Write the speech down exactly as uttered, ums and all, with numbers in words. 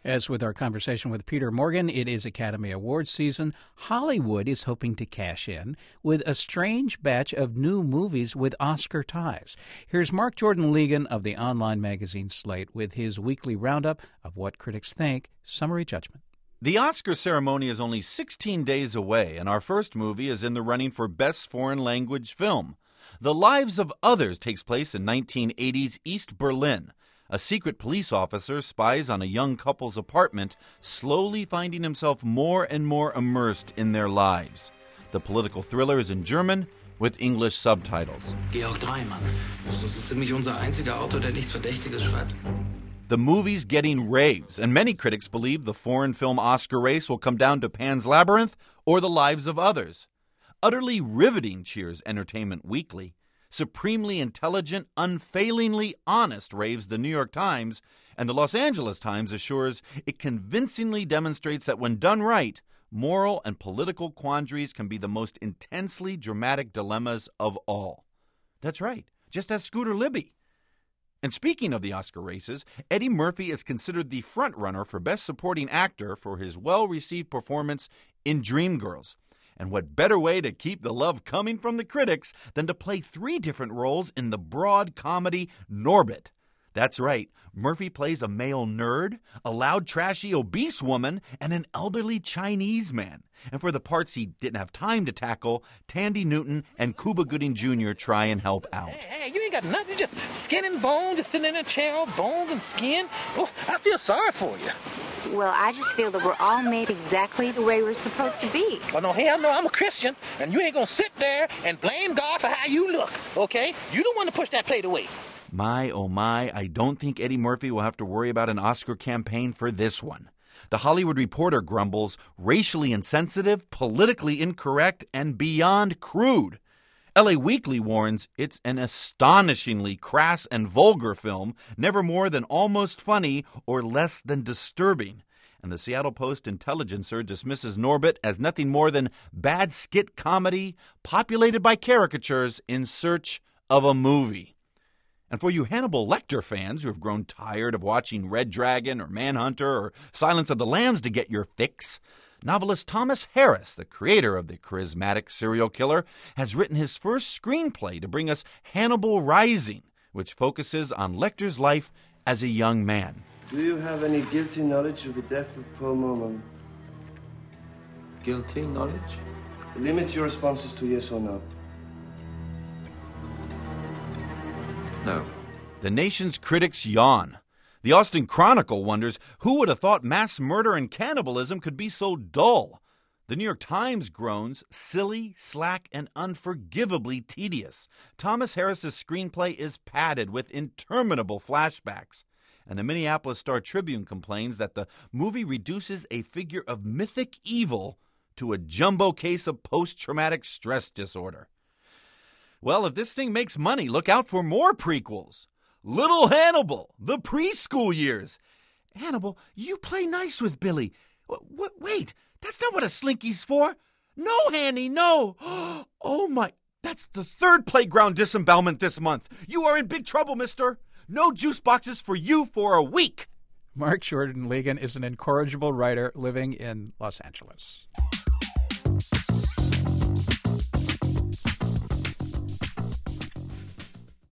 As with our conversation with Peter Morgan, it is Academy Awards season. Hollywood is hoping to cash in with a strange batch of new movies with Oscar ties. Here's Mark Jordan Ligon of the online magazine Slate with his weekly roundup of what critics think. Summary judgment. The Oscar ceremony is only sixteen days away, and our first movie is in the running for Best Foreign Language Film. The Lives of Others takes place in nineteen eighties East Berlin. A secret police officer spies on a young couple's apartment, slowly finding himself more and more immersed in their lives. The political thriller is in German with English subtitles. Georg Dreimann. Das ist so ziemlich unser einziger Autor, der nichts Verdächtiges schreibt. The movie's getting raves, and many critics believe the foreign film Oscar race will come down to Pan's Labyrinth or The Lives of Others. Utterly riveting, cheers Entertainment Weekly. Supremely intelligent, unfailingly honest, raves the New York Times, and the Los Angeles Times assures it convincingly demonstrates that when done right, moral and political quandaries can be the most intensely dramatic dilemmas of all. That's right, just as Scooter Libby. And speaking of the Oscar races, Eddie Murphy is considered the frontrunner for Best Supporting Actor for his well-received performance in Dreamgirls. And what better way to keep the love coming from the critics than to play three different roles in the broad comedy Norbit? That's right, Murphy plays a male nerd, a loud, trashy, obese woman, and an elderly Chinese man. And for the parts he didn't have time to tackle, Tandy Newton and Cuba Gooding Junior try and help out. Hey, hey, you ain't got nothing. You just skin and bone, just sitting in a chair, all bones and skin. Oh, I feel sorry for you. Well, I just feel that we're all made exactly the way we're supposed to be. Oh, no, hell no, I'm a Christian, and you ain't gonna sit there and blame God for how you look, okay? You don't want to push that plate away. My, oh my, I don't think Eddie Murphy will have to worry about an Oscar campaign for this one. The Hollywood Reporter grumbles, racially insensitive, politically incorrect, and beyond crude. L A Weekly warns it's an astonishingly crass and vulgar film, never more than almost funny or less than disturbing. And the Seattle Post Intelligencer dismisses Norbit as nothing more than bad skit comedy populated by caricatures in search of a movie. And for you Hannibal Lecter fans who have grown tired of watching Red Dragon or Manhunter or Silence of the Lambs to get your fix, novelist Thomas Harris, the creator of the charismatic serial killer, has written his first screenplay to bring us Hannibal Rising, which focuses on Lecter's life as a young man. Do you have any guilty knowledge of the death of Paul Mormon? Guilty knowledge? Limit your responses to yes or no. No. The nation's critics yawn. The Austin Chronicle wonders who would have thought mass murder and cannibalism could be so dull. The New York Times groans, silly, slack, and unforgivably tedious. Thomas Harris's screenplay is padded with interminable flashbacks. And the Minneapolis Star-Tribune complains that the movie reduces a figure of mythic evil to a jumbo case of post-traumatic stress disorder. Well, if this thing makes money, look out for more prequels. Little Hannibal, the preschool years. Hannibal, you play nice with Billy. What, what, wait, that's not what a slinky's for. No, Hanny, no. Oh, my, that's the third playground disembowelment this month. You are in big trouble, mister. No juice boxes for you for a week. Mark Jordan Ligon is an incorrigible writer living in Los Angeles.